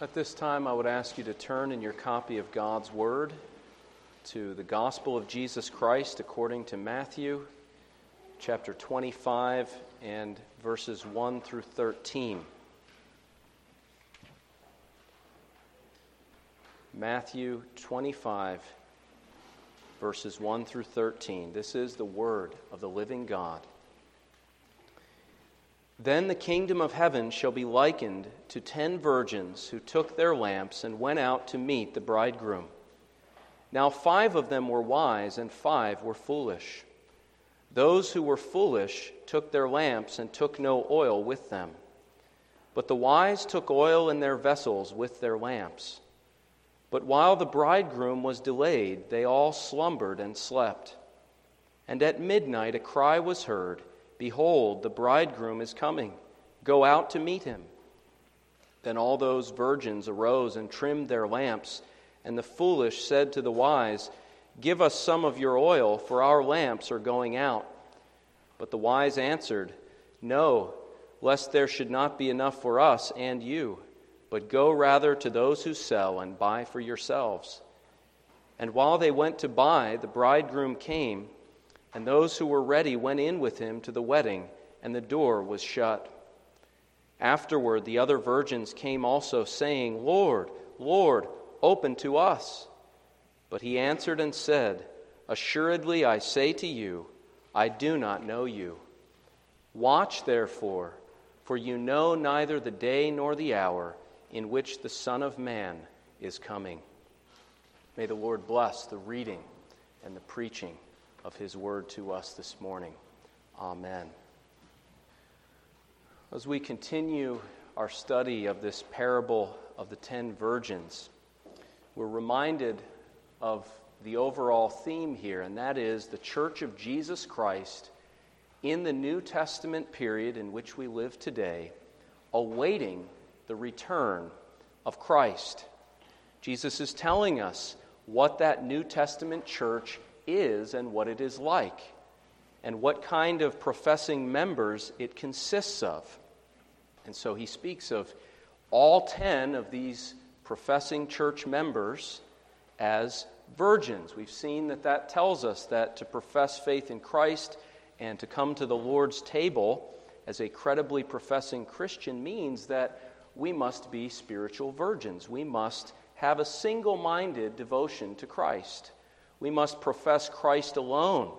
At this time, I would ask you to turn in your copy of God's Word to the Gospel of Jesus Christ according to Matthew, chapter 25, and verses 1 through 13. Matthew 25, verses 1 through 13. This is the Word of the living God. Then the kingdom of heaven shall be likened to 10 virgins who took their lamps and went out to meet the bridegroom. Now 5 of them were wise, and 5 were foolish. Those who were foolish took their lamps and took no oil with them. But the wise took oil in their vessels with their lamps. But while the bridegroom was delayed, they all slumbered and slept. And at midnight a cry was heard, "Behold, the bridegroom is coming. Go out to meet him." Then all those virgins arose and trimmed their lamps. And the foolish said to the wise, "Give us some of your oil, for our lamps are going out." But the wise answered, "No, lest there should not be enough for us and you. But go rather to those who sell and buy for yourselves." And while they went to buy, the bridegroom came, and those who were ready went in with him to the wedding, and the door was shut. Afterward the other virgins came also, saying, "Lord, Lord, open to us." But he answered and said, "Assuredly I say to you, I do not know you. Watch therefore, for you know neither the day nor the hour in which the Son of Man is coming." May the Lord bless the reading and the preaching of his word to us this morning. Amen. As we continue our study of this parable of the 10 virgins, we're reminded of the overall theme here, and that is the Church of Jesus Christ in the New Testament period in which we live today, awaiting the return of Christ. Jesus is telling us what that New Testament church is and what it is like, and what kind of professing members it consists of. And so he speaks of all 10 of these professing church members as virgins. We've seen that tells us that to profess faith in Christ and to come to the Lord's table as a credibly professing Christian means that we must be spiritual virgins. We must have a single-minded devotion to Christ. We must profess Christ alone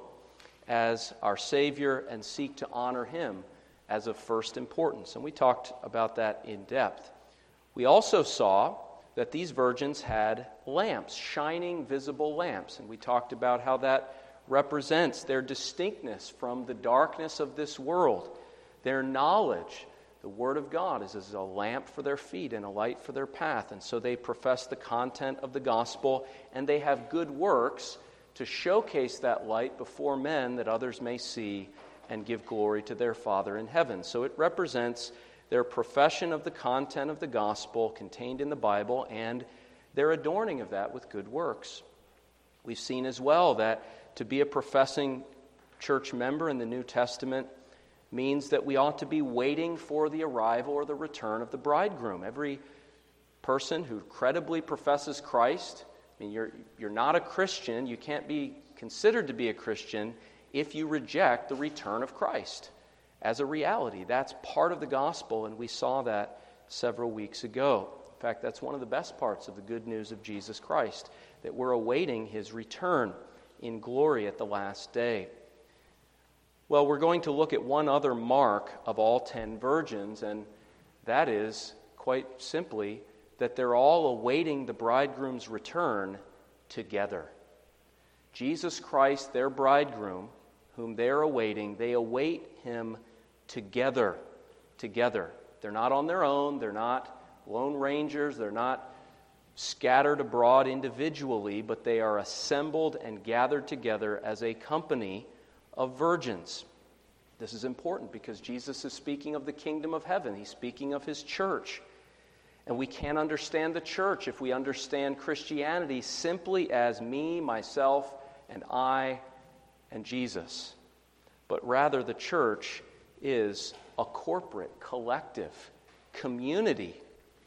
as our Savior and seek to honor Him as of first importance. And we talked about that in depth. We also saw that these virgins had lamps, shining, visible lamps. And we talked about how that represents their distinctness from the darkness of this world. Their knowledge, the Word of God, is as a lamp for their feet and a light for their path. And so they profess the content of the gospel, and they have good works to showcase that light before men that others may see and give glory to their Father in heaven. So it represents their profession of the content of the gospel contained in the Bible and their adorning of that with good works. We've seen as well that to be a professing church member in the New Testament means that we ought to be waiting for the arrival or the return of the bridegroom. Every person who credibly professes Christ, I mean, you're not a Christian, you can't be considered to be a Christian if you reject the return of Christ as a reality. That's part of the gospel, and we saw that several weeks ago. In fact, that's one of the best parts of the good news of Jesus Christ, that we're awaiting His return in glory at the last day. Well, we're going to look at one other mark of all 10 virgins, and that is, quite simply, that they're all awaiting the bridegroom's return together. Jesus Christ, their bridegroom, whom they're awaiting, they await Him together. Together. They're not on their own. They're not lone rangers. They're not scattered abroad individually, but they are assembled and gathered together as a company of virgins. This is important because Jesus is speaking of the kingdom of heaven. He's speaking of His church. And we can't understand the church if we understand Christianity simply as me, myself, and I, and Jesus. But rather the church is a corporate, collective community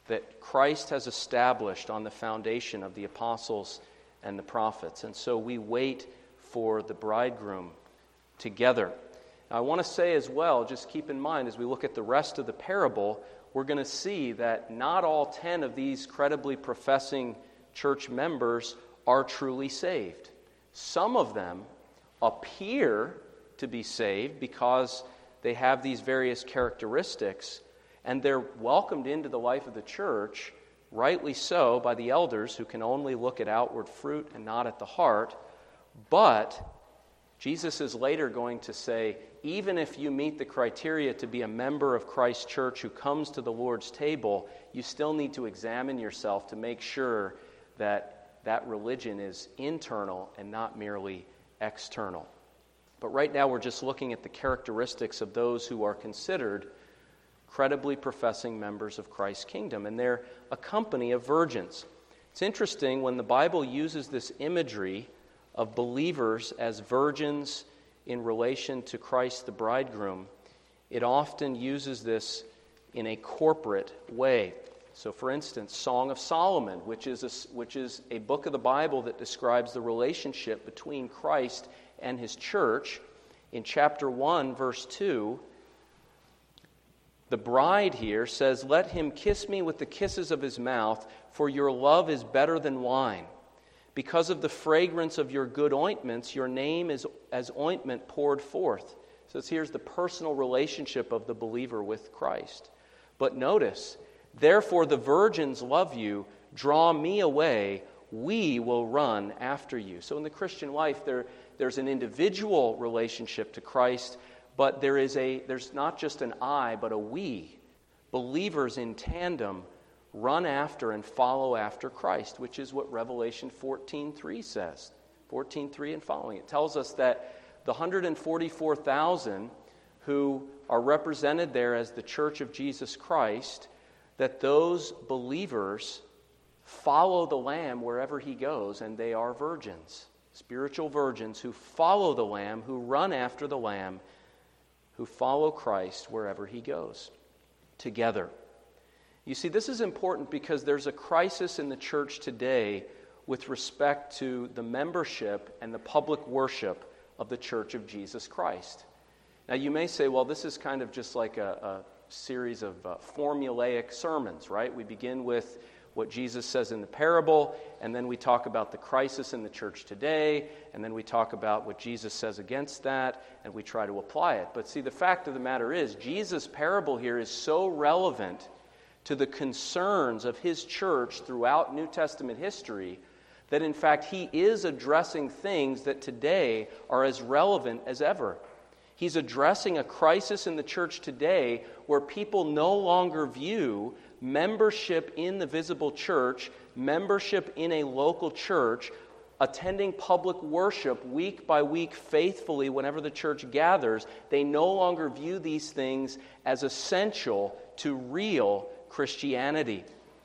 that Christ has established on the foundation of the apostles and the prophets. And so we wait for the bridegroom together. Now, I want to say as well, just keep in mind as we look at the rest of the parable, we're going to see that not all 10 of these credibly professing church members are truly saved. Some of them appear to be saved because they have these various characteristics, and they're welcomed into the life of the church, rightly so, by the elders who can only look at outward fruit and not at the heart. But Jesus is later going to say, even if you meet the criteria to be a member of Christ's church who comes to the Lord's table, you still need to examine yourself to make sure that that religion is internal and not merely external. But right now we're just looking at the characteristics of those who are considered credibly professing members of Christ's kingdom, and they're a company of virgins. It's interesting when the Bible uses this imagery of believers as virgins in relation to Christ the bridegroom, it often uses this in a corporate way. So for instance, Song of Solomon, which is a book of the Bible that describes the relationship between Christ and his church, in chapter 1, verse 2, the bride here says, "Let him kiss me with the kisses of his mouth, for your love is better than wine. Because of the fragrance of your good ointments, your name is as ointment poured forth." So here's the personal relationship of the believer with Christ. But notice, "Therefore the virgins love you, draw me away, we will run after you." So in the Christian life, there's an individual relationship to Christ, but there's not just an I, but a we. Believers in tandem run after and follow after Christ, which is what Revelation 14:3 says. 14:3 and following. It tells us that the 144,000 who are represented there as the church of Jesus Christ, that those believers follow the Lamb wherever he goes, and they are virgins, spiritual virgins who follow the Lamb, who run after the Lamb, who follow Christ wherever he goes, together. You see, this is important because there's a crisis in the church today with respect to the membership and the public worship of the Church of Jesus Christ. Now, you may say, well, this is kind of just like a series of formulaic sermons, right? We begin with what Jesus says in the parable, and then we talk about the crisis in the church today, and then we talk about what Jesus says against that, and we try to apply it. But see, the fact of the matter is, Jesus' parable here is so relevant to the concerns of his church throughout New Testament history that, in fact, he is addressing things that today are as relevant as ever. He's addressing a crisis in the church today where people no longer view membership in the visible church, membership in a local church, attending public worship week by week faithfully whenever the church gathers. They no longer view these things as essential to real Christianity.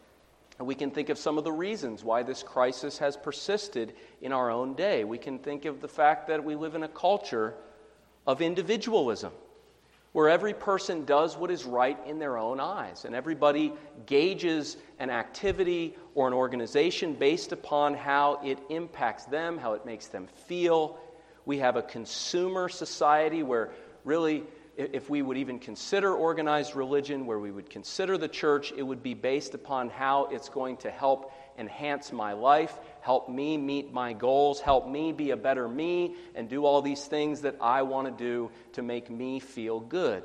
And we can think of some of the reasons why this crisis has persisted in our own day. We can think of the fact that we live in a culture of individualism, where every person does what is right in their own eyes, and everybody gauges an activity or an organization based upon how it impacts them, how it makes them feel. We have a consumer society where really, if we would even consider organized religion, where we would consider the church, it would be based upon how it's going to help enhance my life, help me meet my goals, help me be a better me, and do all these things that I want to do to make me feel good.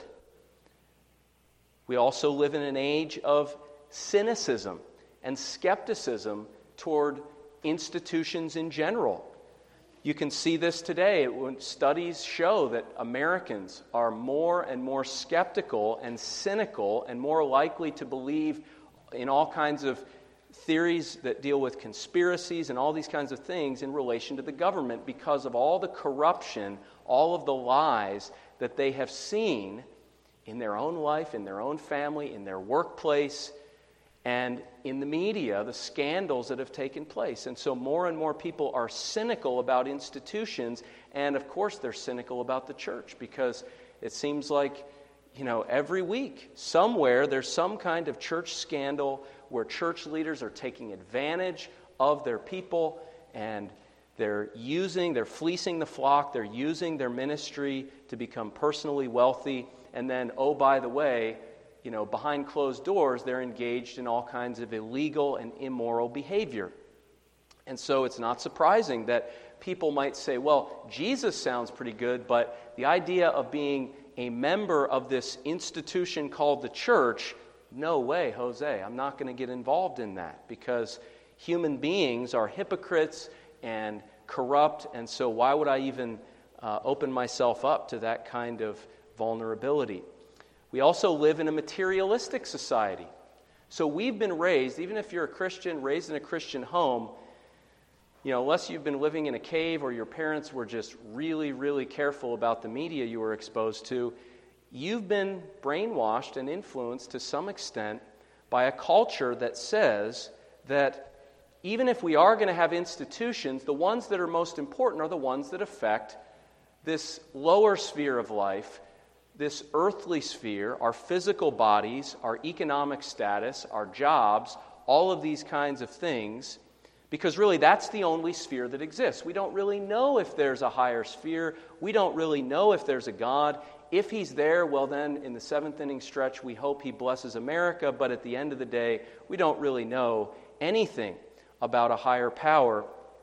We also live in an age of cynicism and skepticism toward institutions in general. You can see this today when studies show that Americans are more and more skeptical and cynical and more likely to believe in all kinds of theories that deal with conspiracies and all these kinds of things in relation to the government because of all the corruption, all of the lies that they have seen in their own life, in their own family, in their workplace, and in the media, the scandals that have taken place. And so more and more people are cynical about institutions, and of course they're cynical about the church because it seems like, every week somewhere there's some kind of church scandal where church leaders are taking advantage of their people, and they're fleecing the flock, they're using their ministry to become personally wealthy, and then, oh, by the way, behind closed doors, they're engaged in all kinds of illegal and immoral behavior. And so it's not surprising that people might say, well, Jesus sounds pretty good, but the idea of being a member of this institution called the church, no way, Jose, I'm not going to get involved in that, because human beings are hypocrites and corrupt, and so why would I even open myself up to that kind of vulnerability? We also live in a materialistic society. So we've been raised, even if you're a Christian, raised in a Christian home, unless you've been living in a cave or your parents were just really, really careful about the media you were exposed to, you've been brainwashed and influenced to some extent by a culture that says that even if we are going to have institutions, the ones that are most important are the ones that affect this lower sphere of life, this earthly sphere, our physical bodies, our economic status, our jobs, all of these kinds of things, because really that's the only sphere that exists. We don't really know if there's a higher sphere. We don't really know if there's a God. If he's there, well then, in the seventh inning stretch, we hope he blesses America, but at the end of the day, we don't really know anything about a higher power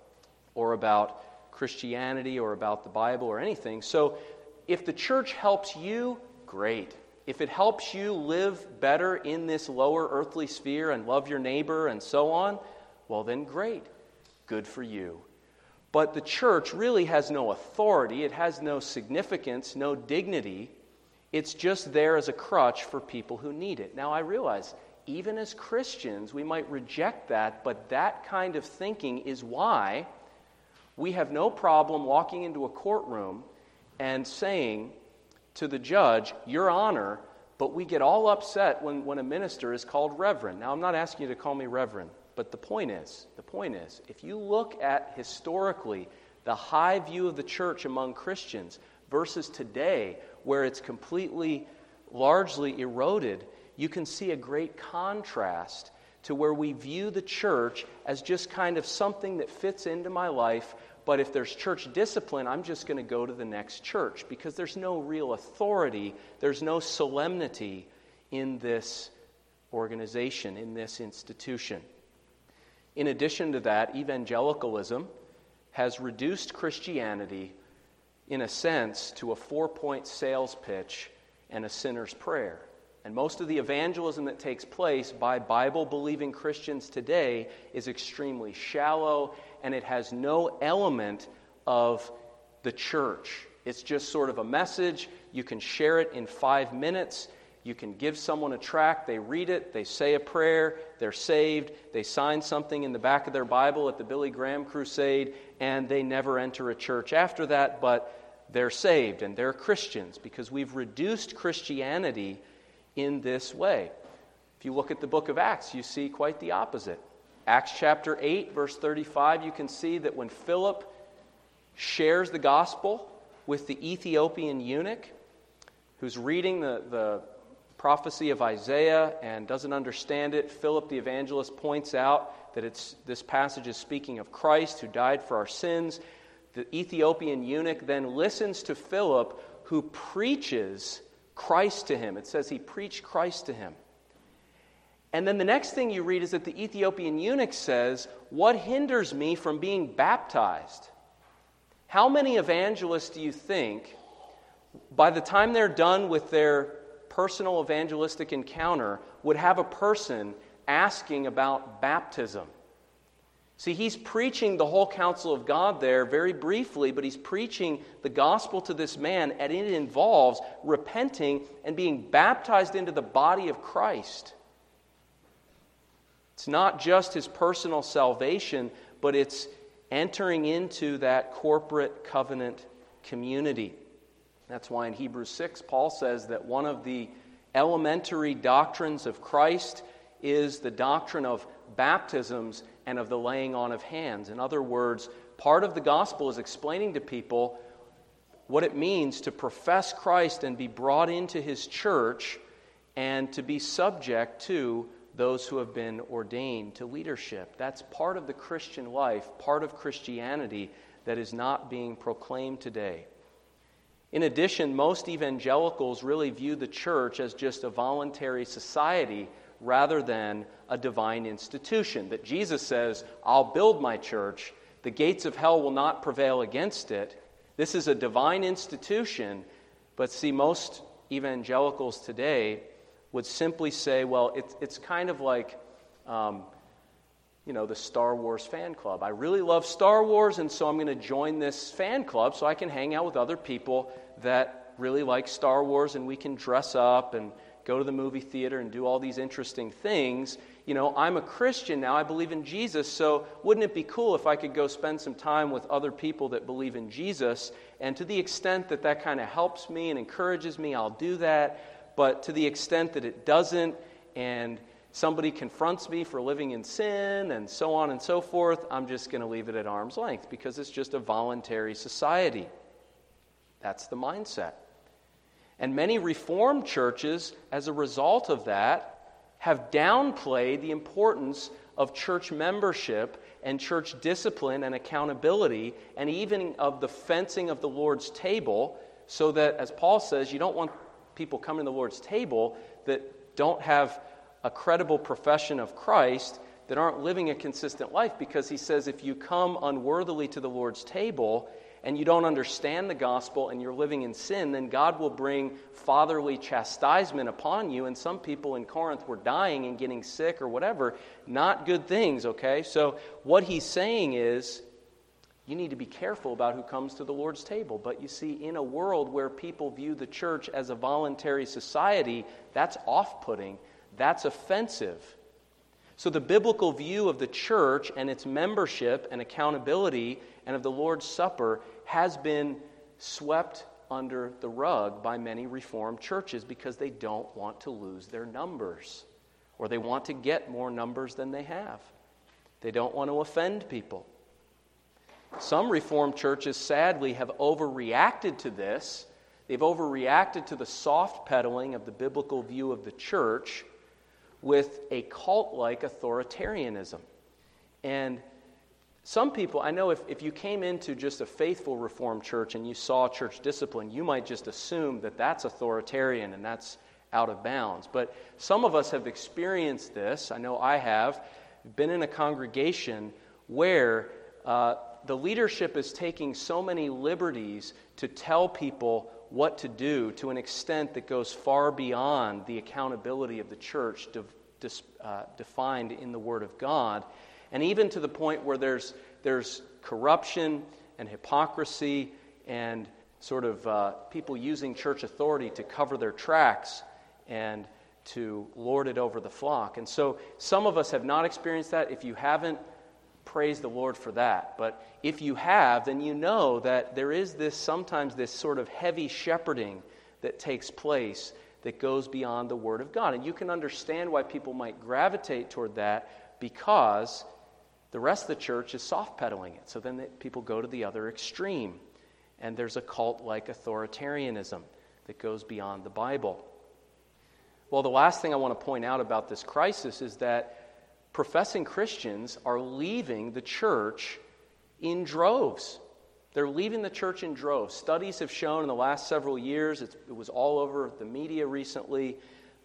or about Christianity or about the Bible or anything. So if the church helps you, great. If it helps you live better in this lower earthly sphere and love your neighbor and so on, well then great. Good for you. But the church really has no authority. It has no significance, no dignity. It's just there as a crutch for people who need it. Now I realize, even as Christians, we might reject that, but that kind of thinking is why we have no problem walking into a courtroom and saying to the judge, Your Honor, but we get all upset when a minister is called Reverend. Now, I'm not asking you to call me Reverend, but the point is, if you look at historically the high view of the church among Christians versus today, where it's completely, largely eroded, you can see a great contrast to where we view the church as just kind of something that fits into my life, but if there's church discipline, I'm just going to go to the next church because there's no real authority, there's no solemnity in this organization, in this institution. In addition to that, evangelicalism has reduced Christianity, in a sense, to a 4-point sales pitch and a sinner's prayer. And most of the evangelism that takes place by Bible-believing Christians today is extremely shallow, and it has no element of the church. It's just sort of a message. You can share it in 5 minutes. You can give someone a tract, they read it, they say a prayer, they're saved, they sign something in the back of their Bible at the Billy Graham crusade, and they never enter a church after that, but they're saved and they're Christians because we've reduced Christianity in this way. If you look at the book of Acts, you see quite the opposite. Acts chapter 8, verse 35, you can see that when Philip shares the gospel with the Ethiopian eunuch, who's reading the prophecy of Isaiah and doesn't understand it, Philip the evangelist points out that this passage is speaking of Christ who died for our sins. The Ethiopian eunuch then listens to Philip, who preaches Christ to him. It says he preached Christ to him. And then the next thing you read is that the Ethiopian eunuch says, "What hinders me from being baptized?" How many evangelists do you think, by the time they're done with their personal evangelistic encounter, would have a person asking about baptism? See, he's preaching the whole counsel of God there very briefly, but he's preaching the gospel to this man, and it involves repenting and being baptized into the body of Christ. It's not just his personal salvation, but it's entering into that corporate covenant community. That's why in Hebrews 6, Paul says that one of the elementary doctrines of Christ is the doctrine of baptisms and of the laying on of hands. In other words, part of the gospel is explaining to people what it means to profess Christ and be brought into his church and to be subject to those who have been ordained to leadership. That's part of the Christian life, part of Christianity that is not being proclaimed today. In addition, most evangelicals really view the church as just a voluntary society rather than a divine institution. That Jesus says, I'll build my church, the gates of hell will not prevail against it. This is a divine institution, but see, most evangelicals today would simply say, well, it's kind of like, the Star Wars fan club. I really love Star Wars, and so I'm going to join this fan club so I can hang out with other people that really like Star Wars, and we can dress up and go to the movie theater and do all these interesting things. I'm a Christian now. I believe in Jesus, so wouldn't it be cool if I could go spend some time with other people that believe in Jesus? And to the extent that that kind of helps me and encourages me, I'll do that. But to the extent that it doesn't, and somebody confronts me for living in sin and so on and so forth, I'm just going to leave it at arm's length because it's just a voluntary society. That's the mindset. And many Reformed churches, as a result of that, have downplayed the importance of church membership and church discipline and accountability, and even of the fencing of the Lord's table, so that, as Paul says, you don't want people coming to the Lord's table that don't have a credible profession of Christ, that aren't living a consistent life, because he says if you come unworthily to the Lord's table and you don't understand the gospel and you're living in sin, then God will bring fatherly chastisement upon you. And some people in Corinth were dying and getting sick or whatever. Not good things, okay? So what he's saying is, you need to be careful about who comes to the Lord's table. But you see, in a world where people view the church as a voluntary society, that's off-putting. That's offensive. So the biblical view of the church and its membership and accountability and of the Lord's Supper has been swept under the rug by many Reformed churches because they don't want to lose their numbers, or they want to get more numbers than they have. They don't want to offend people. Some Reformed churches, sadly, have overreacted to this. They've overreacted to the soft pedaling of the biblical view of the church with a cult-like authoritarianism. And some people, I know if you came into just a faithful Reformed church and you saw church discipline, you might just assume that that's authoritarian and that's out of bounds. But some of us have experienced this. I know I have been in a congregation where the leadership is taking so many liberties to tell people what to do to an extent that goes far beyond the accountability of the church defined in the Word of God, and even to the point where there's corruption and hypocrisy and sort of people using church authority to cover their tracks and to lord it over the flock. And so some of us have not experienced that. If you haven't, praise the Lord for that. But if you have, then you know that there is sometimes this sort of heavy shepherding that takes place that goes beyond the Word of God. And you can understand why people might gravitate toward that, because the rest of the church is soft-pedaling it. So then people go to the other extreme. And there's a cult-like authoritarianism that goes beyond the Bible. Well, the last thing I want to point out about this crisis is that professing Christians are leaving the church in droves. They're leaving the church in droves. Studies have shown in the last several years, it was all over the media recently,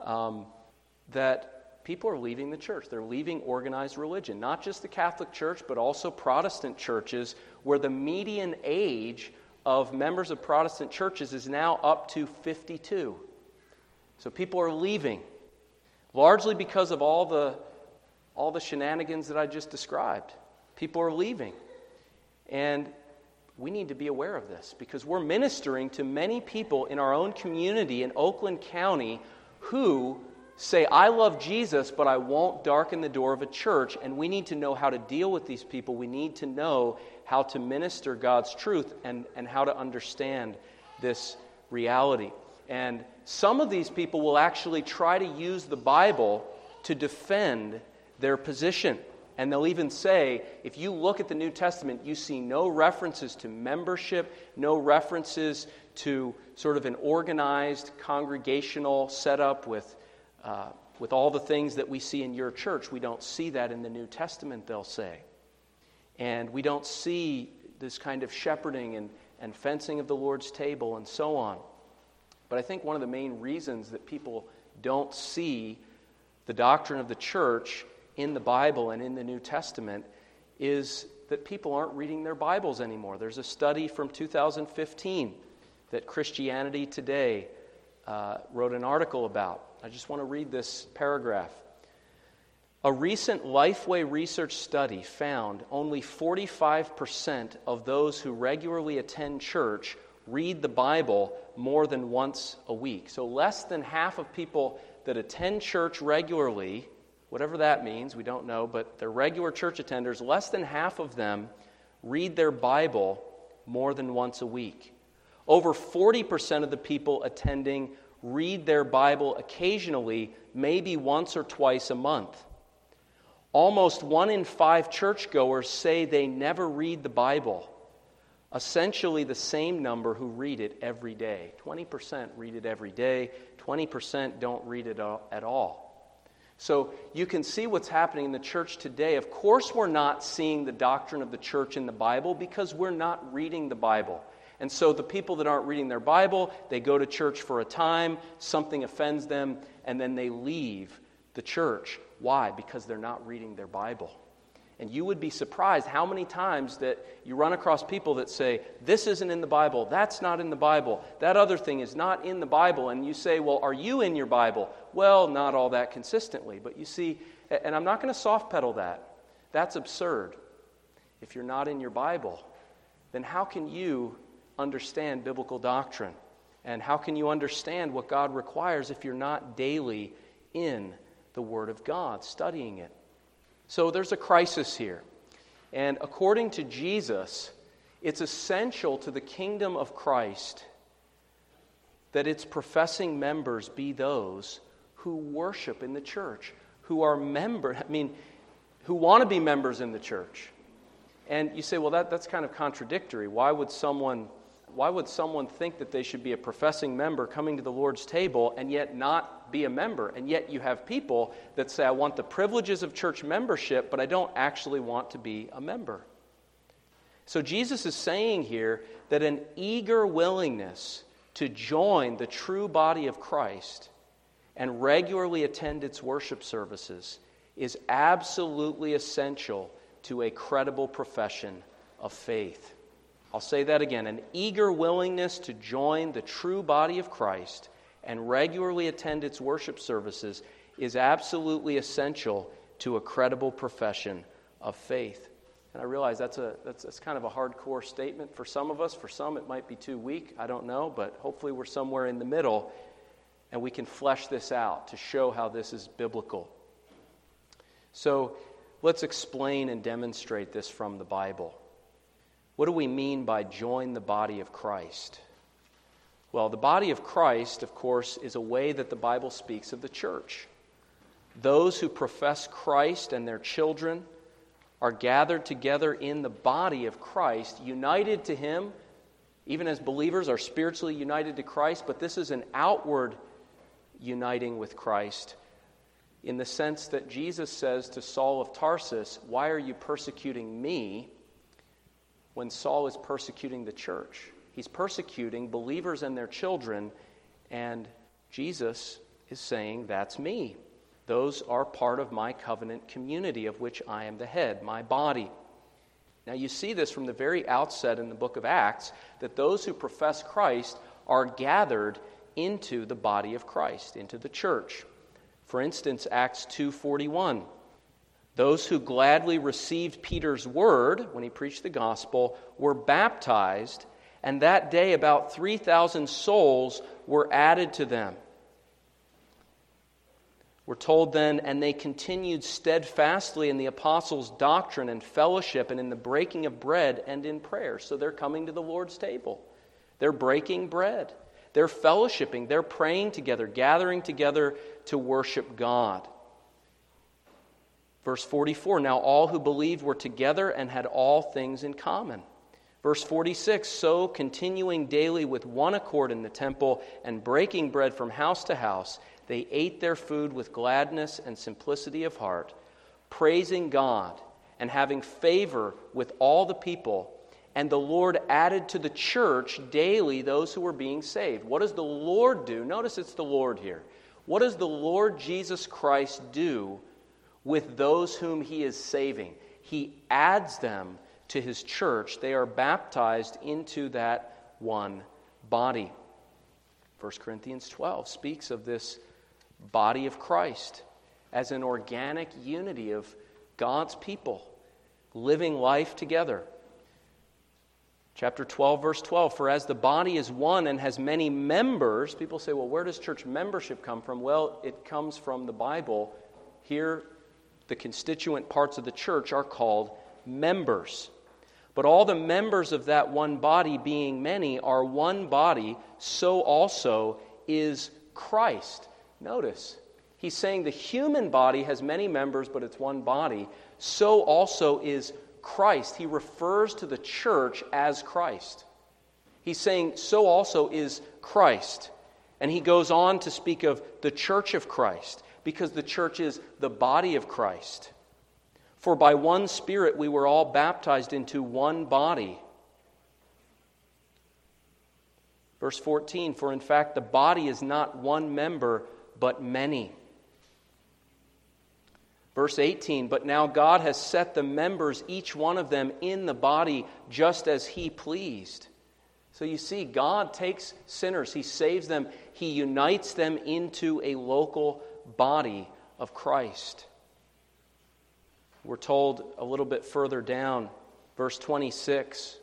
that people are leaving the church. They're leaving organized religion. Not just the Catholic Church, but also Protestant churches, where the median age of members of Protestant churches is now up to 52. So people are leaving, largely because of all the shenanigans that I just described. People are leaving. And we need to be aware of this, because we're ministering to many people in our own community in Oakland County who say, I love Jesus, but I won't darken the door of a church. And we need to know how to deal with these people. We need to know how to minister God's truth and how to understand this reality. And some of these people will actually try to use the Bible to defend their position. And they'll even say, if you look at the New Testament, you see no references to membership, no references to sort of an organized congregational setup with with all the things that we see in your church, we don't see that in the New Testament, they'll say. And we don't see this kind of shepherding and fencing of the Lord's table and so on. But I think one of the main reasons that people don't see the doctrine of the church in the Bible and in the New Testament is that people aren't reading their Bibles anymore. There's a study from 2015 that Christianity Today wrote an article about. I just want to read this paragraph. A recent Lifeway research study found only 45% of those who regularly attend church read the Bible more than once a week. So less than half of people that attend church regularly, whatever that means, we don't know, but they're regular church attenders, less than half of them read their Bible more than once a week. Over 40% of the people attending read their Bible occasionally, maybe once or twice a month. Almost 1 in 5 churchgoers say they never read the Bible. Essentially the same number who read it every day. 20% read it every day, 20% don't read it at all. So you can see what's happening in the church today. Of course we're not seeing the doctrine of the church in the Bible because we're not reading the Bible. And so the people that aren't reading their Bible, they go to church for a time, something offends them, and then they leave the church. Why? Because they're not reading their Bible. And you would be surprised how many times that you run across people that say, this isn't in the Bible, that's not in the Bible, that other thing is not in the Bible. And you say, well, are you in your Bible? Well, not all that consistently. But you see, and I'm not going to soft pedal that. That's absurd. If you're not in your Bible, then how can you understand biblical doctrine? And how can you understand what God requires if you're not daily in the Word of God, studying it? So there's a crisis here. And according to Jesus, it's essential to the kingdom of Christ that its professing members be those who worship in the church, who are who want to be members in the church. And you say, well, that's kind of contradictory. Why would someone think that they should be a professing member coming to the Lord's table and yet not be a member? And yet you have people that say, I want the privileges of church membership, but I don't actually want to be a member. So Jesus is saying here that an eager willingness to join the true body of Christ and regularly attend its worship services is absolutely essential to a credible profession of faith. I'll say that again. An eager willingness to join the true body of Christ and regularly attend its worship services is absolutely essential to a credible profession of faith. And I realize that's kind of a hardcore statement for some of us. For some, it might be too weak. I don't know, but hopefully we're somewhere in the middle, and we can flesh this out to show how this is biblical. So let's explain and demonstrate this from the Bible. What do we mean by join the body of Christ? Well, the body of Christ, of course, is a way that the Bible speaks of the church. Those who profess Christ and their children are gathered together in the body of Christ, united to Him, even as believers are spiritually united to Christ, but this is an outward uniting with Christ in the sense that Jesus says to Saul of Tarsus, why are you persecuting me? When Saul is persecuting the church. He's persecuting believers and their children, and Jesus is saying, that's me. Those are part of my covenant community of which I am the head, my body. Now you see this from the very outset in the book of Acts, that those who profess Christ are gathered into the body of Christ, into the church. For instance, Acts 2:41. Those who gladly received Peter's word when he preached the gospel were baptized, and that day about 3,000 souls were added to them. We're told then, and they continued steadfastly in the apostles' doctrine and fellowship and in the breaking of bread and in prayer. So they're coming to the Lord's table. They're breaking bread. They're fellowshipping. They're praying together, gathering together to worship God. Verse 44, now all who believed were together and had all things in common. Verse 46, so continuing daily with one accord in the temple and breaking bread from house to house, they ate their food with gladness and simplicity of heart, praising God and having favor with all the people. And the Lord added to the church daily those who were being saved. What does the Lord do? Notice it's the Lord here. What does the Lord Jesus Christ do with those whom he is saving? He adds them to his church. They are baptized into that one body. 1 Corinthians 12 speaks of this body of Christ as an organic unity of God's people living life together. Chapter 12, verse 12, for as the body is one and has many members, people say, well, where does church membership come from? Well, it comes from the Bible. Here, the constituent parts of the church are called members. But all the members of that one body, being many, are one body, so also is Christ. Notice, he's saying the human body has many members, but it's one body. So also is Christ. He refers to the church as Christ. He's saying, so also is Christ. And he goes on to speak of the church of Christ, because the church is the body of Christ. For by one Spirit we were all baptized into one body. Verse 14, for in fact the body is not one member, but many. Verse 18, but now God has set the members, each one of them, in the body just as he pleased. So you see, God takes sinners, he saves them, he unites them into a local body of Christ. We're told a little bit further down, verse 25,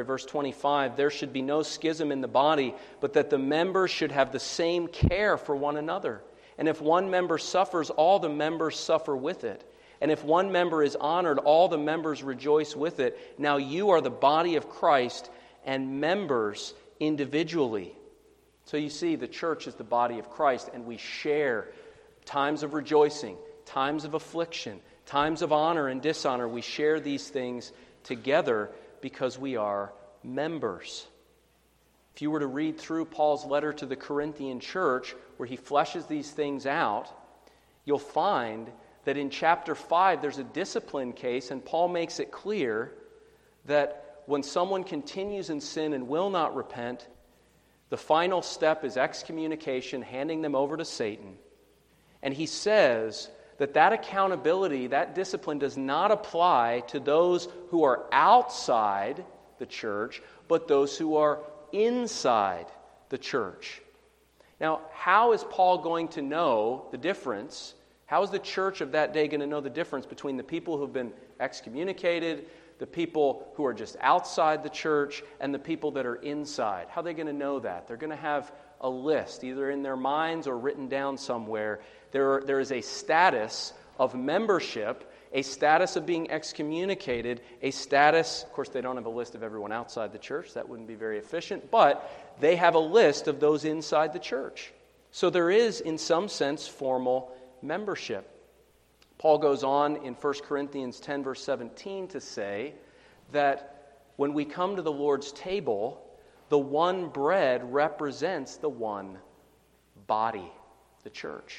there should be no schism in the body, but that the members should have the same care for one another. And if one member suffers, all the members suffer with it. And if one member is honored, all the members rejoice with it. Now you are the body of Christ and members individually. So you see, the church is the body of Christ, and we share times of rejoicing, times of affliction, times of honor and dishonor. We share these things together because we are members. If you were to read through Paul's letter to the Corinthian church, where he fleshes these things out, you'll find that in chapter 5 there's a discipline case, and Paul makes it clear that when someone continues in sin and will not repent, the final step is excommunication, handing them over to Satan. And he says that accountability, that discipline does not apply to those who are outside the church, but those who are inside the church. Now, how is Paul going to know the difference? How is the church of that day going to know the difference between the people who have been excommunicated, the people who are just outside the church, and the people that are inside? How are they going to know that? They're going to have a list, either in their minds or written down somewhere. There is a status of membership, a status of being excommunicated, a status, of course they don't have a list of everyone outside the church, that wouldn't be very efficient, but they have a list of those inside the church. So there is, in some sense, formal membership. Paul goes on in 1 Corinthians 10, verse 17 to say that when we come to the Lord's table, the one bread represents the one body, the church.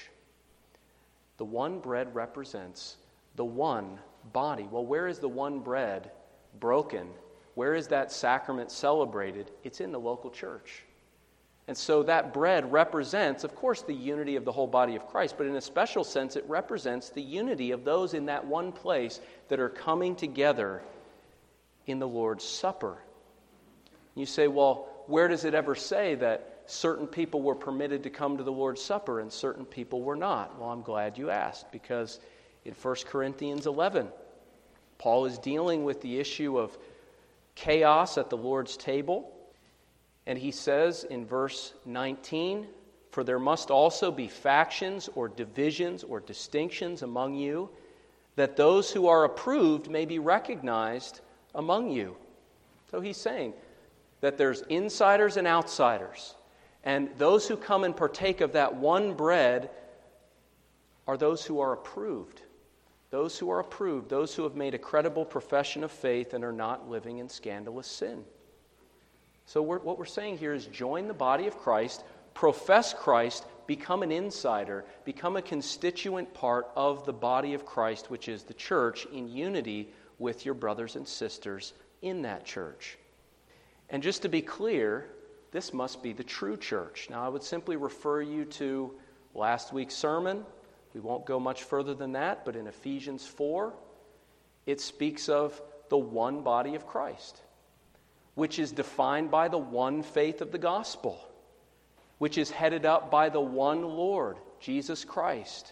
The one bread represents the one body. Well, where is the one bread broken? Where is that sacrament celebrated? It's in the local church. And so that bread represents, of course, the unity of the whole body of Christ, but in a special sense, it represents the unity of those in that one place that are coming together in the Lord's Supper. You say, well, where does it ever say that certain people were permitted to come to the Lord's Supper and certain people were not? Well, I'm glad you asked, because in 1 Corinthians 11, Paul is dealing with the issue of chaos at the Lord's table. And he says in verse 19, for there must also be factions or divisions or distinctions among you, that those who are approved may be recognized among you. So he's saying that there's insiders and outsiders. And those who come and partake of that one bread are those who are approved. Those who are approved, those who have made a credible profession of faith and are not living in scandalous sin. So what we're saying here is join the body of Christ, profess Christ, become an insider, become a constituent part of the body of Christ, which is the church, in unity with your brothers and sisters in that church. And just to be clear, this must be the true church. Now, I would simply refer you to last week's sermon. We won't go much further than that, but in Ephesians 4, it speaks of the one body of Christ, which is defined by the one faith of the gospel, which is headed up by the one Lord, Jesus Christ,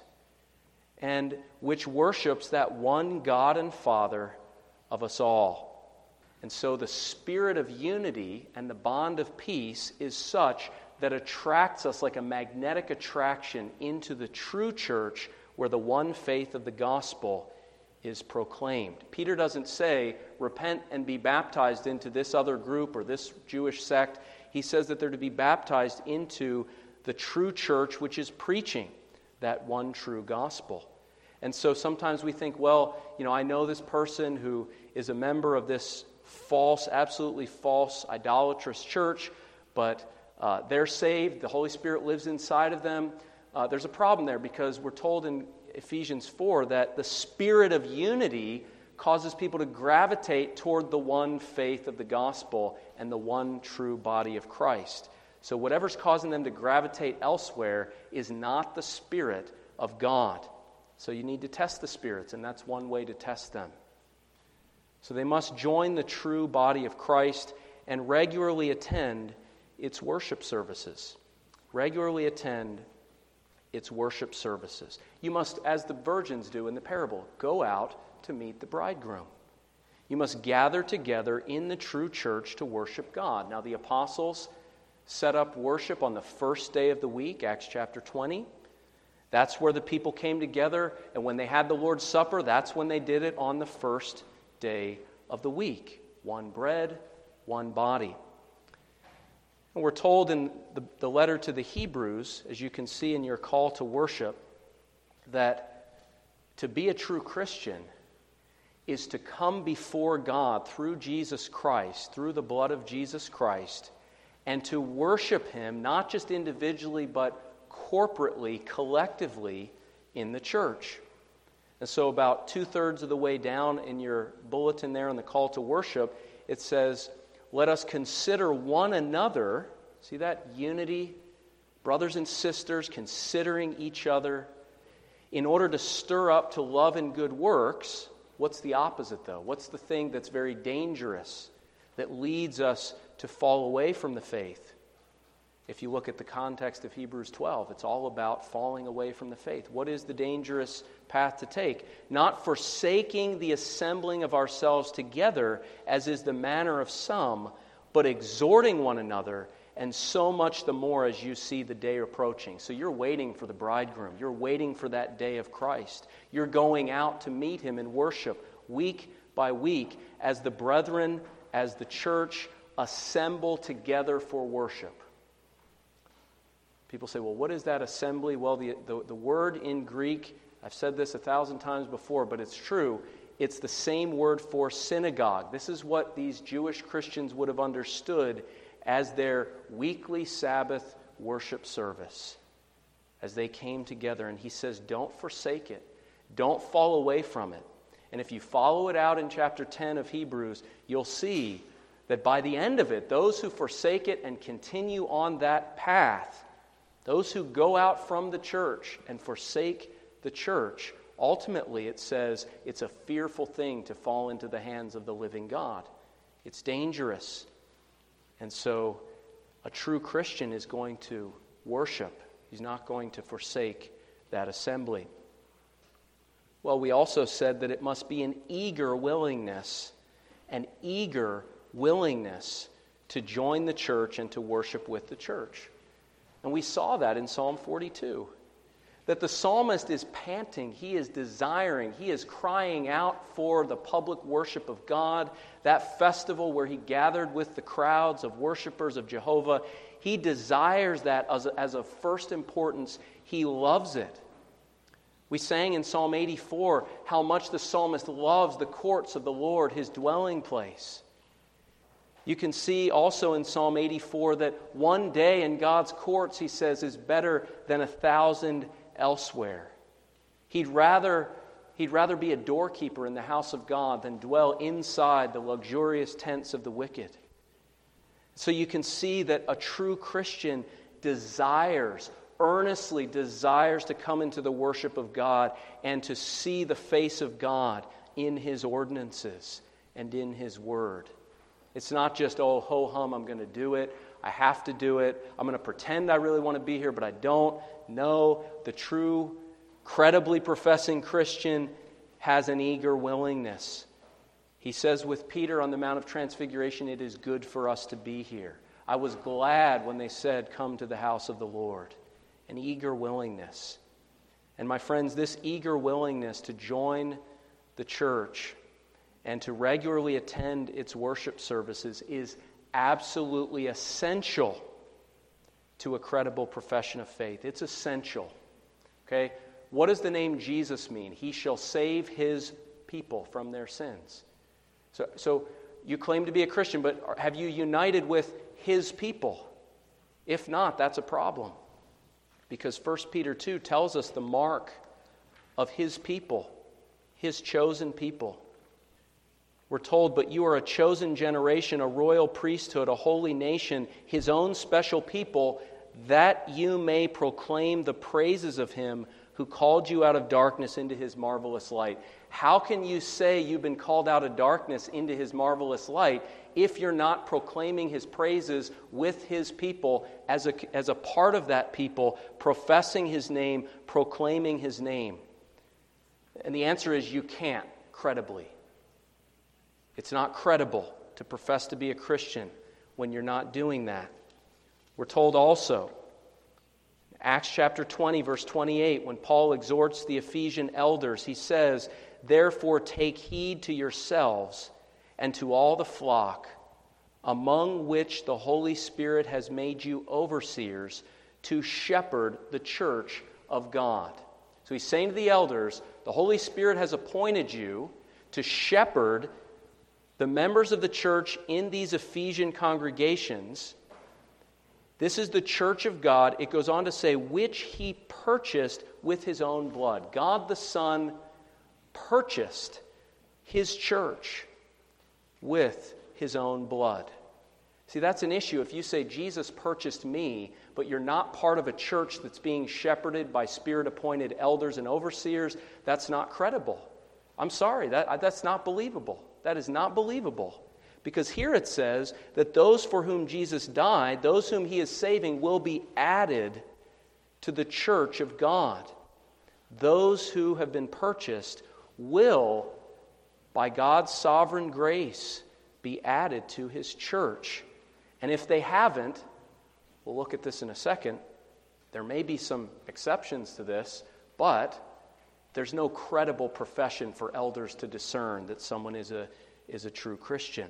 and which worships that one God and Father of us all. And so the spirit of unity and the bond of peace is such that attracts us like a magnetic attraction into the true church where the one faith of the gospel is proclaimed. Peter doesn't say, repent and be baptized into this other group or this Jewish sect. He says that they're to be baptized into the true church, which is preaching that one true gospel. And so sometimes we think, well, I know this person who is a member of this false, absolutely false, idolatrous church, but they're saved, the Holy Spirit lives inside of them. There's a problem there because we're told in Ephesians 4 that the spirit of unity causes people to gravitate toward the one faith of the gospel and the one true body of Christ. So whatever's causing them to gravitate elsewhere is not the Spirit of God. So you need to test the spirits, and that's one way to test them. So they must join the true body of Christ and regularly attend its worship services. Regularly attend its worship services. You must, as the virgins do in the parable, go out to meet the bridegroom. You must gather together in the true church to worship God. Now the apostles set up worship on the first day of the week, Acts chapter 20. That's where the people came together, and when they had the Lord's Supper, that's when they did it on the first day of the week. One bread, one body. And we're told in the letter to the Hebrews, as you can see in your call to worship, that to be a true Christian is to come before God through Jesus Christ, through the blood of Jesus Christ, and to worship Him not just individually but corporately, collectively in the church. And so about 2/3 of the way down in your bulletin there on the call to worship, it says, let us consider one another, see that unity, brothers and sisters considering each other, in order to stir up to love and good works. What's the opposite though? What's the thing that's very dangerous that leads us to fall away from the faith? If you look at the context of Hebrews 12, it's all about falling away from the faith. What is the dangerous path to take? Not forsaking the assembling of ourselves together, as is the manner of some, but exhorting one another, and so much the more as you see the day approaching. So you're waiting for the bridegroom. You're waiting for that day of Christ. You're going out to meet Him in worship week by week as the brethren, as the church, assemble together for worship. People say, well, what is that assembly? Well, the word in Greek, I've said this 1,000 times before, but it's true. It's the same word for synagogue. This is what these Jewish Christians would have understood as their weekly Sabbath worship service as they came together. And he says, don't forsake it. Don't fall away from it. And if you follow it out in chapter 10 of Hebrews, you'll see that by the end of it, those who forsake it and continue on that path, those who go out from the church and forsake the church, ultimately it says it's a fearful thing to fall into the hands of the living God. It's dangerous. And so a true Christian is going to worship. He's not going to forsake that assembly. Well, we also said that it must be an eager willingness to join the church and to worship with the church. And we saw that in Psalm 42. That the psalmist is panting, he is desiring, he is crying out for the public worship of God, that festival where he gathered with the crowds of worshipers of Jehovah. He desires that as of first importance. He loves it. We sang in Psalm 84 how much the psalmist loves the courts of the Lord, his dwelling place. You can see also in Psalm 84 that one day in God's courts, he says, is better than 1,000 elsewhere. He'd rather be a doorkeeper in the house of God than dwell inside the luxurious tents of the wicked. So you can see that a true Christian earnestly desires to come into the worship of God and to see the face of God in His ordinances and in His Word. It's not just, oh, ho-hum, I'm going to do it. I have to do it. I'm going to pretend I really want to be here, but I don't. No, the true, credibly professing Christian has an eager willingness. He says with Peter on the Mount of Transfiguration, it is good for us to be here. I was glad when they said, come to the house of the Lord. An eager willingness. And my friends, this eager willingness to join the church and to regularly attend its worship services is absolutely essential to a credible profession of faith. It's essential. Okay? What does the name Jesus mean? He shall save His people from their sins. So you claim to be a Christian, but have you united with His people? If not, that's a problem. Because 1 Peter 2 tells us the mark of His people, His chosen people. We're told, but you are a chosen generation, a royal priesthood, a holy nation, His own special people, that you may proclaim the praises of Him who called you out of darkness into His marvelous light. How can you say you've been called out of darkness into His marvelous light if you're not proclaiming His praises with His people as a part of that people, professing His name, proclaiming His name? And the answer is you can't credibly. It's not credible to profess to be a Christian when you're not doing that. We're told also, Acts chapter 20, verse 28, when Paul exhorts the Ephesian elders, he says, therefore take heed to yourselves and to all the flock, among which the Holy Spirit has made you overseers to shepherd the church of God. So he's saying to the elders, the Holy Spirit has appointed you to shepherd the members of the church in these Ephesian congregations. This is the church of God. It goes on to say, which He purchased with His own blood. God the Son purchased His church with His own blood. See, that's an issue. If you say, Jesus purchased me, but you're not part of a church that's being shepherded by Spirit-appointed elders and overseers, that's not credible. I'm sorry, that's not believable. That is not believable. Because here it says that those for whom Jesus died, those whom He is saving, will be added to the church of God. Those who have been purchased will, by God's sovereign grace, be added to His church. And if they haven't, we'll look at this in a second, there may be some exceptions to this, but there's no credible profession for elders to discern that someone is a true Christian.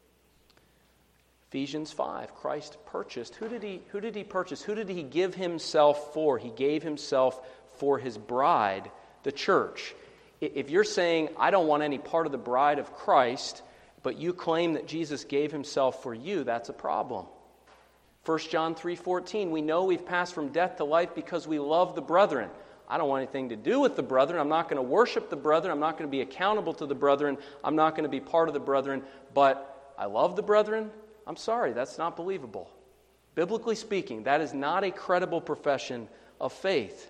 Ephesians 5, Christ purchased. Who did he purchase? Who did He give Himself for? He gave Himself for His bride, the church. If you're saying, I don't want any part of the bride of Christ, but you claim that Jesus gave Himself for you, that's a problem. 1 John 3:14, we know we've passed from death to life because we love the brethren. I don't want anything to do with the brethren. I'm not going to worship the brethren. I'm not going to be accountable to the brethren. I'm not going to be part of the brethren. But I love the brethren. I'm sorry, that's not believable. Biblically speaking, that is not a credible profession of faith.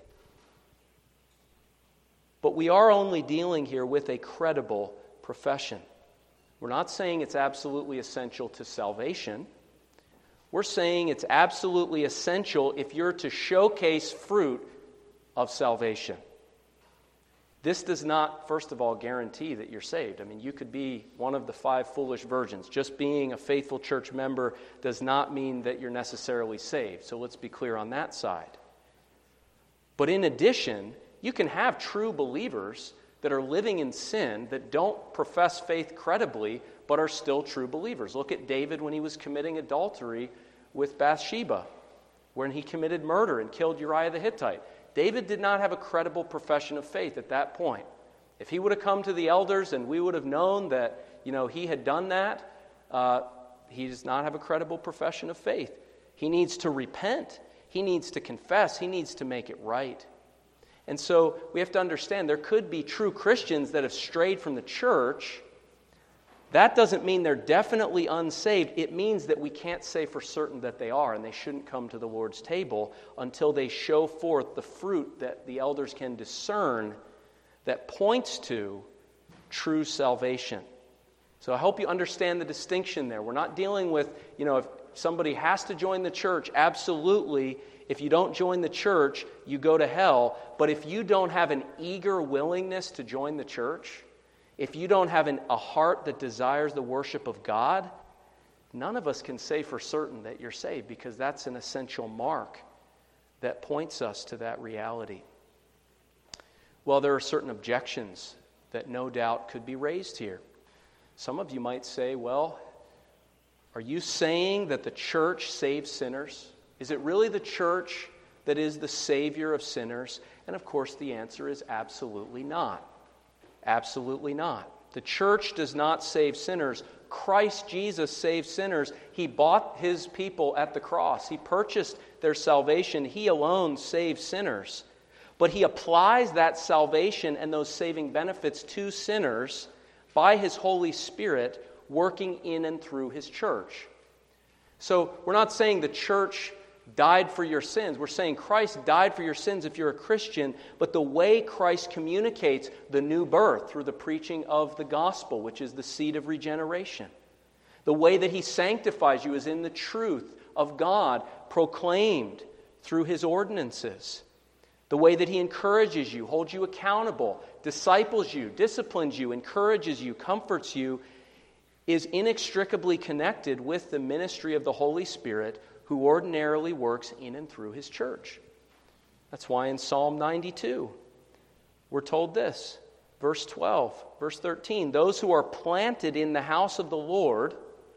But we are only dealing here with a credible profession. We're not saying it's absolutely essential to salvation. We're saying it's absolutely essential if you're to showcase fruit of salvation. This does not, first of all, guarantee that you're saved. I mean, you could be one of the 5 foolish virgins. Just being a faithful church member does not mean that you're necessarily saved. So let's be clear on that side. But in addition, you can have true believers that are living in sin, that don't profess faith credibly, but are still true believers. Look at David when he was committing adultery with Bathsheba, when he committed murder and killed Uriah the Hittite. David did not have a credible profession of faith at that point. If he would have come to the elders and we would have known that, he had done that, he does not have a credible profession of faith. He needs to repent. He needs to confess. He needs to make it right. And so we have to understand there could be true Christians that have strayed from the church. That doesn't mean they're definitely unsaved. It means that we can't say for certain that they are, and they shouldn't come to the Lord's table until they show forth the fruit that the elders can discern that points to true salvation. So I hope you understand the distinction there. We're not dealing with, if somebody has to join the church, absolutely. If you don't join the church, you go to hell. But if you don't have an eager willingness to join the church, if you don't have a heart that desires the worship of God, none of us can say for certain that you're saved, because that's an essential mark that points us to that reality. Well, there are certain objections that no doubt could be raised here. Some of you might say, well, are you saying that the church saves sinners? Is it really the church that is the savior of sinners? And of course the answer is absolutely not. Absolutely not. The church does not save sinners. Christ Jesus saves sinners. He bought his people at the cross. He purchased their salvation. He alone saves sinners. But he applies that salvation and those saving benefits to sinners by his Holy Spirit working in and through his church. So we're not saying the church died for your sins. We're saying Christ died for your sins if you're a Christian, but the way Christ communicates the new birth through the preaching of the gospel, which is the seed of regeneration. The way that he sanctifies you is in the truth of God proclaimed through his ordinances. The way that he encourages you, holds you accountable, disciples you, disciplines you, encourages you, comforts you, is inextricably connected with the ministry of the Holy Spirit, who ordinarily works in and through his church. That's why in Psalm 92, we're told this, verse 12, verse 13, those who are planted in the house of the Lord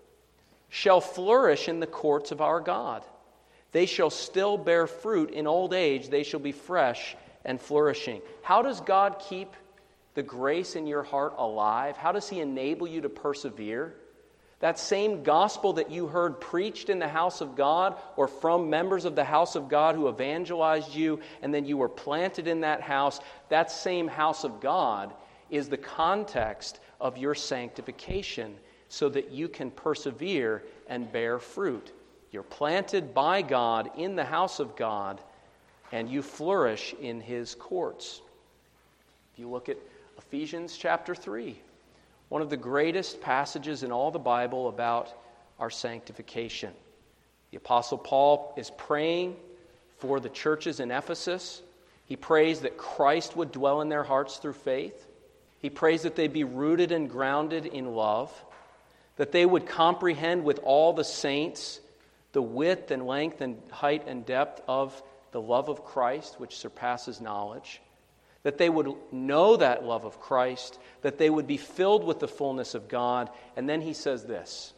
shall flourish in the courts of our God. They shall still bear fruit in old age. They shall be fresh and flourishing. How does God keep the grace in your heart alive? How does he enable you to persevere? That same gospel that you heard preached in the house of God or from members of the house of God who evangelized you, and then you were planted in that house, that same house of God is the context of your sanctification so that you can persevere and bear fruit. You're planted by God in the house of God, and you flourish in his courts. If you look at Ephesians chapter 3, one of the greatest passages in all the Bible about our sanctification. The Apostle Paul is praying for the churches in Ephesus. He prays that Christ would dwell in their hearts through faith. He prays that they be rooted and grounded in love, that they would comprehend with all the saints the width and length and height and depth of the love of Christ, which surpasses knowledge, that they would know that love of Christ, that they would be filled with the fullness of God. And then he says this.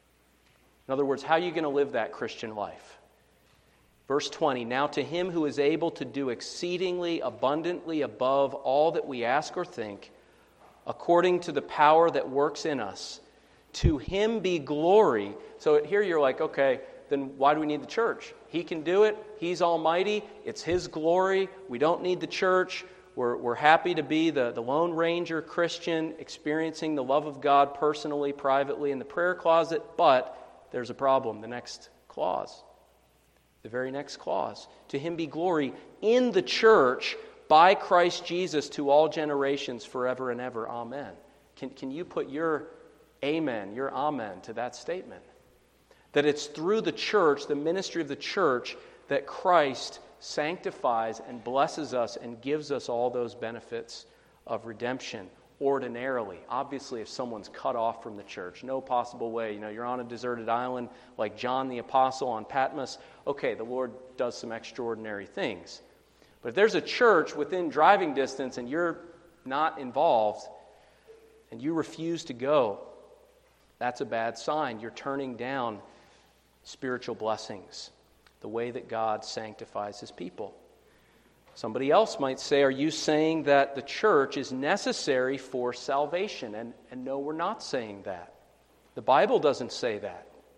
In other words, how are you going to live that Christian life? Verse 20, now to him who is able to do exceedingly abundantly above all that we ask or think, according to the power that works in us, to him be glory. So here you're like, okay, then why do we need the church? He can do it. He's almighty. It's his glory. We don't need the church. We're happy to be the Lone Ranger Christian, experiencing the love of God personally, privately in the prayer closet, but there's a problem. The next clause, the very next clause, to him be glory in the church by Christ Jesus to all generations forever and ever. Amen. Can you put your amen, your amen to that statement? That it's through the church, the ministry of the church, that Christ sanctifies and blesses us and gives us all those benefits of redemption ordinarily. Obviously, if someone's cut off from the church, no possible way. You're on a deserted island like John the Apostle on Patmos. Okay, the Lord does some extraordinary things. But if there's a church within driving distance and you're not involved and you refuse to go, that's a bad sign. You're turning down spiritual blessings, the way that God sanctifies his people. Somebody else might say, are you saying that the church is necessary for salvation? And no, we're not saying that. The Bible doesn't say that.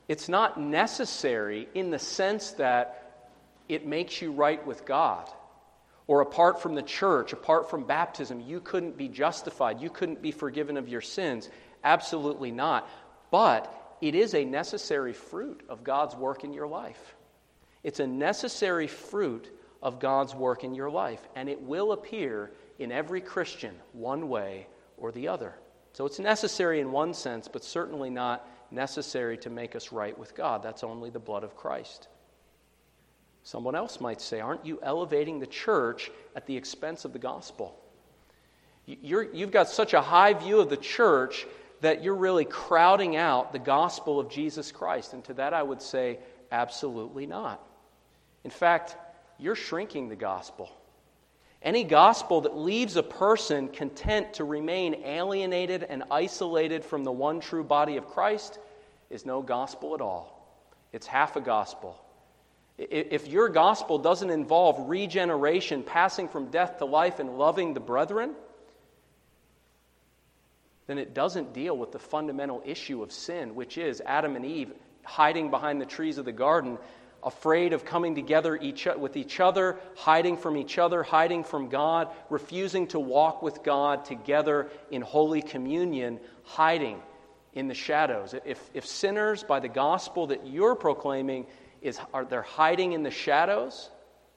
It's not necessary in the sense that it makes you right with God. Or apart from the church, apart from baptism, you couldn't be justified. You couldn't be forgiven of your sins. Absolutely not. But it is a necessary fruit of God's work in your life. It's a necessary fruit of God's work in your life. And it will appear in every Christian one way or the other. So it's necessary in one sense, but certainly not necessary to make us right with God. That's only the blood of Christ. Someone else might say, aren't you elevating the church at the expense of the gospel? You've got such a high view of the church that you're really crowding out the gospel of Jesus Christ. And to that I would say, absolutely not. In fact, you're shrinking the gospel. Any gospel that leaves a person content to remain alienated and isolated from the one true body of Christ is no gospel at all. It's half a gospel. If your gospel doesn't involve regeneration, passing from death to life, and loving the brethren, then it doesn't deal with the fundamental issue of sin, which is Adam and Eve hiding behind the trees of the garden, afraid of coming together with each other, hiding from each other, hiding from God, refusing to walk with God together in holy communion, hiding in the shadows. If sinners, by the gospel that you're proclaiming, they're hiding in the shadows,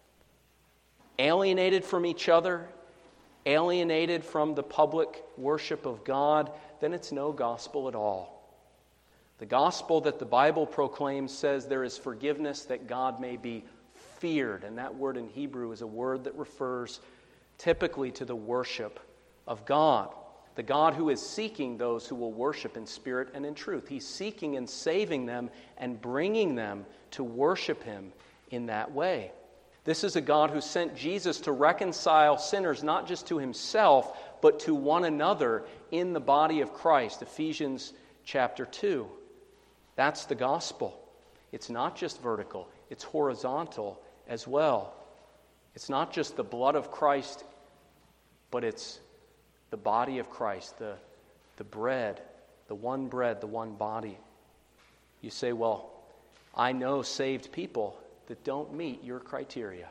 alienated from each other, alienated from the public worship of God, then it's no gospel at all. The gospel that the Bible proclaims says there is forgiveness that God may be feared, and that word in Hebrew is a word that refers typically to the worship of God. The God who is seeking those who will worship in spirit and in truth. He's seeking and saving them and bringing them to worship Him in that way. This is a God who sent Jesus to reconcile sinners not just to Himself, but to one another in the body of Christ. Ephesians chapter 2. That's the gospel. It's not just vertical, it's horizontal as well. It's not just the blood of Christ, but it's the body of Christ, the bread, the one body. You say, well, I know saved people that don't meet your criteria.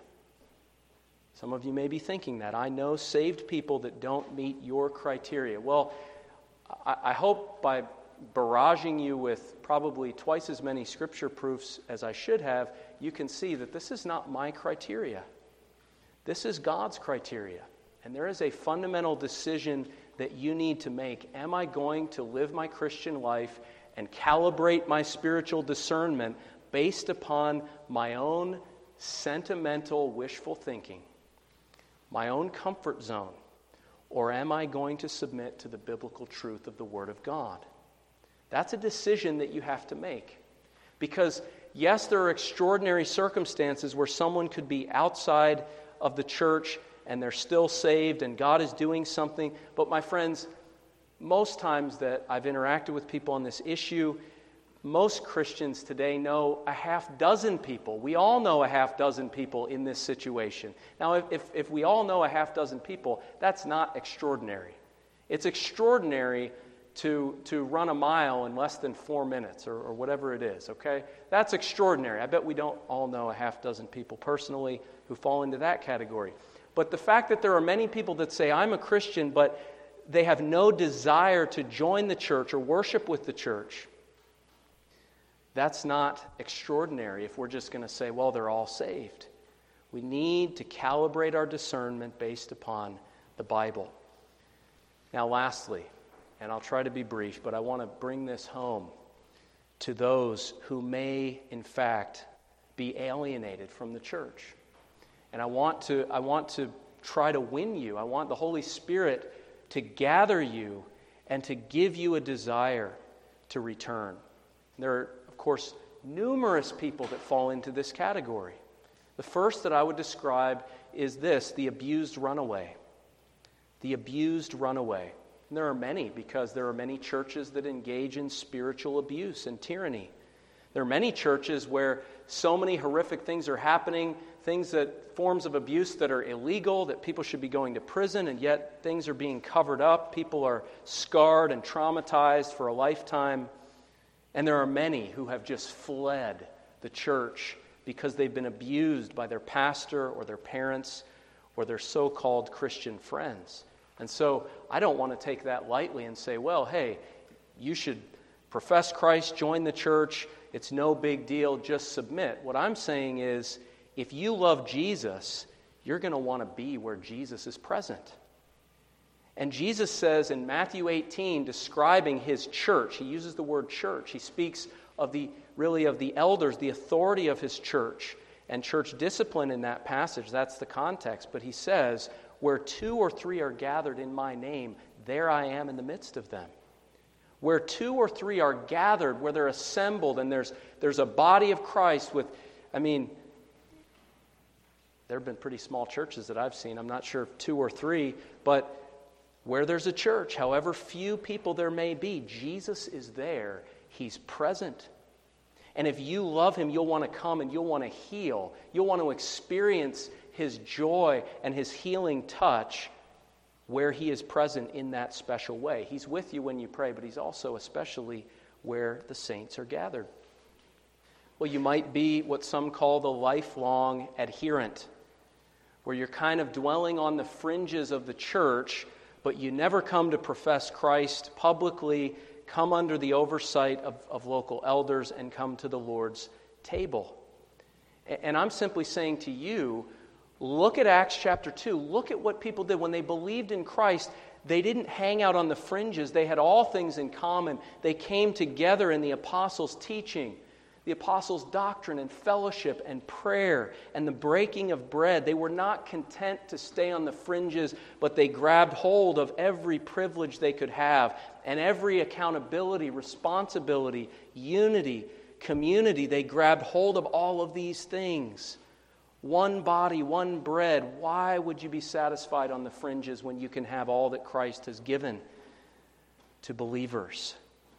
Some of you may be thinking that. I know saved people that don't meet your criteria. Well, I hope by barraging you with probably twice as many scripture proofs as I should have, you can see that this is not my criteria. This is God's criteria. And there is a fundamental decision that you need to make. Am I going to live my Christian life and calibrate my spiritual discernment based upon my own sentimental, wishful thinking, my own comfort zone, or am I going to submit to the biblical truth of the Word of God? That's a decision that you have to make. Because, yes, there are extraordinary circumstances where someone could be outside of the church and they're still saved and God is doing something. But my friends, most times that I've interacted with people on this issue, most Christians today know a half dozen people. We all know a half dozen people in this situation. Now, if we all know a half dozen people, that's not extraordinary. It's extraordinary to run a mile in less than 4 minutes or whatever it is, okay? That's extraordinary. I bet we don't all know a half dozen people personally who fall into that category. But the fact that there are many people that say, I'm a Christian, but they have no desire to join the church or worship with the church, that's not extraordinary if we're just going to say, well, they're all saved. We need to calibrate our discernment based upon the Bible. Now, lastly, and I'll try to be brief, but I want to bring this home to those who may, in fact, be alienated from the church. And I want to try to win you. I want the Holy Spirit to gather you and to give you a desire to return. There are, of course, numerous people that fall into this category. The first that I would describe is this, the abused runaway. The abused runaway. And there are many, because there are many churches that engage in spiritual abuse and tyranny. There are many churches where so many horrific things are happening, forms of abuse that are illegal, that people should be going to prison, and yet things are being covered up. People are scarred and traumatized for a lifetime. And there are many who have just fled the church because they've been abused by their pastor or their parents or their so-called Christian friends. And so I don't want to take that lightly and say, well, hey, you should profess Christ, join the church, it's no big deal, just submit. What I'm saying is, if you love Jesus, you're going to want to be where Jesus is present. And Jesus says in Matthew 18, describing his church, he uses the word church. He speaks of the elders, the authority of his church, and church discipline in that passage. That's the context. But he says, where 2 or 3 are gathered in my name, there I am in the midst of them. Where 2 or 3 are gathered, where they're assembled, and there's a body of Christ with, there have been pretty small churches that I've seen. I'm not sure if 2 or 3, but where there's a church, however few people there may be, Jesus is there. He's present. And if you love him, you'll want to come and you'll want to heal. You'll want to experience his joy and his healing touch where he is present in that special way. He's with you when you pray, but he's also especially where the saints are gathered. Well, you might be what some call the lifelong adherent, where you're kind of dwelling on the fringes of the church, but you never come to profess Christ publicly, come under the oversight of local elders, and come to the Lord's table. And I'm simply saying to you, look at Acts chapter 2. Look at what people did. When they believed in Christ, they didn't hang out on the fringes. They had all things in common. They came together in the apostles' teaching, the apostles' doctrine and fellowship and prayer and the breaking of bread. They were not content to stay on the fringes, but they grabbed hold of every privilege they could have and every accountability, responsibility, unity, community. They grabbed hold of all of these things. One body, one bread. Why would you be satisfied on the fringes when you can have all that Christ has given to believers?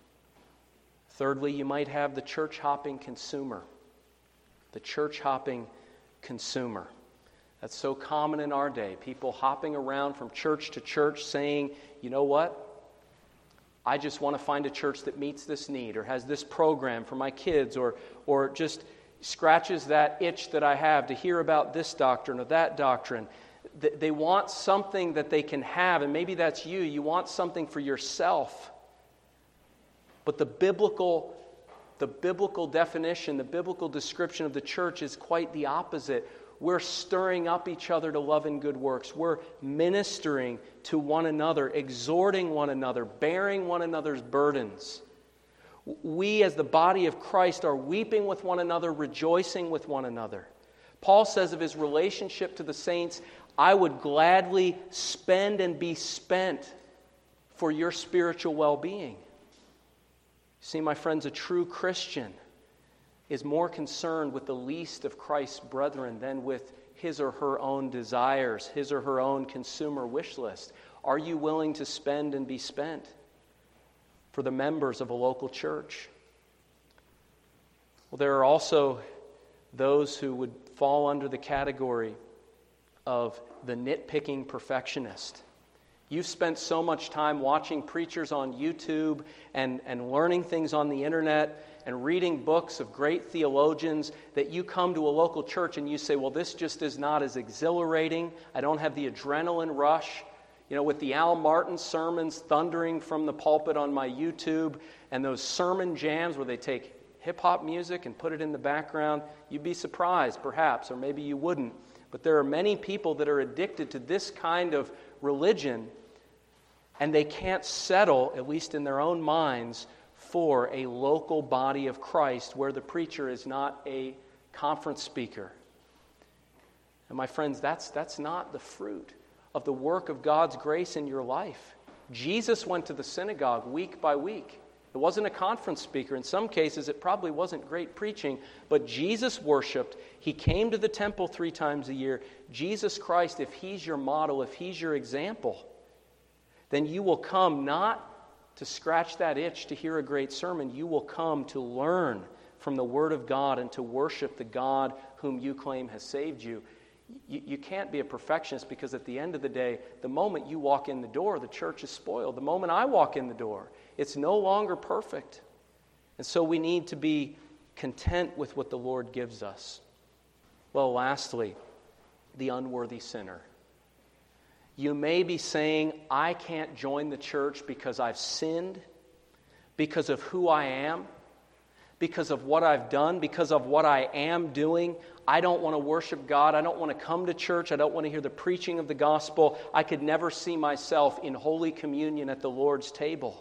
Thirdly, you might have the church-hopping consumer. The church-hopping consumer. That's so common in our day. People hopping around from church to church saying, you know what? I just want to find a church that meets this need or has this program for my kids or just scratches that itch that I have to hear about this doctrine or that doctrine. They want something that they can have, and maybe that's you. You want something for yourself. But the biblical definition, the biblical description of the church is quite the opposite. We're stirring up each other to love and good works. We're ministering to one another, exhorting one another, bearing one another's burdens. We as the body of Christ are weeping with one another, rejoicing with one another. Paul says of his relationship to the saints, I would gladly spend and be spent for your spiritual well-being. See, my friends, a true Christian is more concerned with the least of Christ's brethren than with his or her own desires, his or her own consumer wish list. Are you willing to spend and be spent for the members of a local church? Well, there are also those who would fall under the category of the nitpicking perfectionist. You've spent so much time watching preachers on YouTube and learning things on the internet and reading books of great theologians that you come to a local church and you say, well, this just is not as exhilarating. I don't have the adrenaline rush. With the Al Martin sermons thundering from the pulpit on my YouTube and those sermon jams where they take hip-hop music and put it in the background, you'd be surprised, perhaps, or maybe you wouldn't. But there are many people that are addicted to this kind of religion, and they can't settle, at least in their own minds, for a local body of Christ where the preacher is not a conference speaker. And my friends, that's not the fruit of the work of God's grace in your life. Jesus went to the synagogue week by week. It wasn't a conference speaker. In some cases, it probably wasn't great preaching, but Jesus worshiped. He came to the temple 3 times a year. Jesus Christ, if He's your model, if He's your example, then you will come not to scratch that itch to hear a great sermon. You will come to learn from the Word of God and to worship the God whom you claim has saved you. You can't be a perfectionist, because at the end of the day, the moment you walk in the door, the church is spoiled. The moment I walk in the door, it's no longer perfect. And so we need to be content with what the Lord gives us. Well, lastly, the unworthy sinner. You may be saying, I can't join the church because I've sinned, because of who I am, because of what I've done, because of what I am doing. I don't want to worship God. I don't want to come to church. I don't want to hear the preaching of the gospel. I could never see myself in Holy Communion at the Lord's table.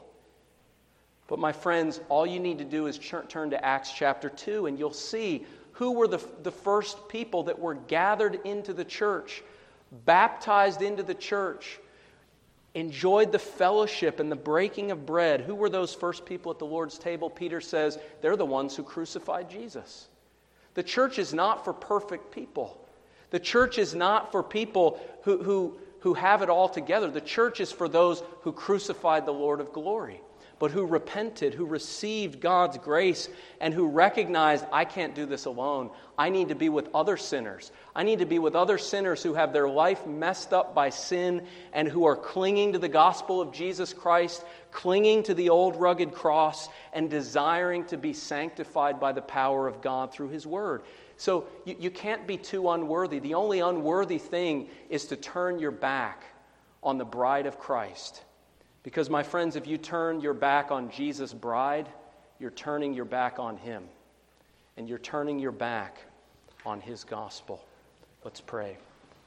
But my friends, all you need to do is turn to Acts chapter 2, and you'll see who were the first people that were gathered into the church, baptized into the church, enjoyed the fellowship and the breaking of bread. Who were those first people at the Lord's table? Peter says they're the ones who crucified Jesus. The church is not for perfect people. The church is not for people who have it all together. The church is for those who crucified the Lord of glory, but who repented, who received God's grace, and who recognized, I can't do this alone. I need to be with other sinners. I need to be with other sinners who have their life messed up by sin and who are clinging to the gospel of Jesus Christ, clinging to the old rugged cross, and desiring to be sanctified by the power of God through His Word. So you can't be too unworthy. The only unworthy thing is to turn your back on the bride of Christ. Because, my friends, if you turn your back on Jesus' bride, you're turning your back on Him. And you're turning your back on His gospel. Let's pray.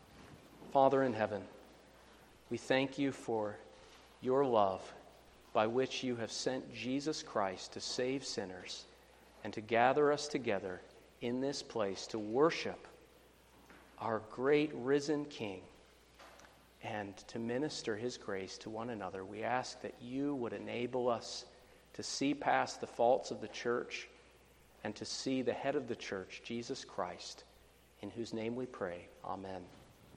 Father in heaven, we thank You for Your love by which You have sent Jesus Christ to save sinners and to gather us together in this place to worship our great risen King and to minister His grace to one another. We ask that You would enable us to see past the faults of the church and to see the head of the church, Jesus Christ, in whose name we pray. Amen.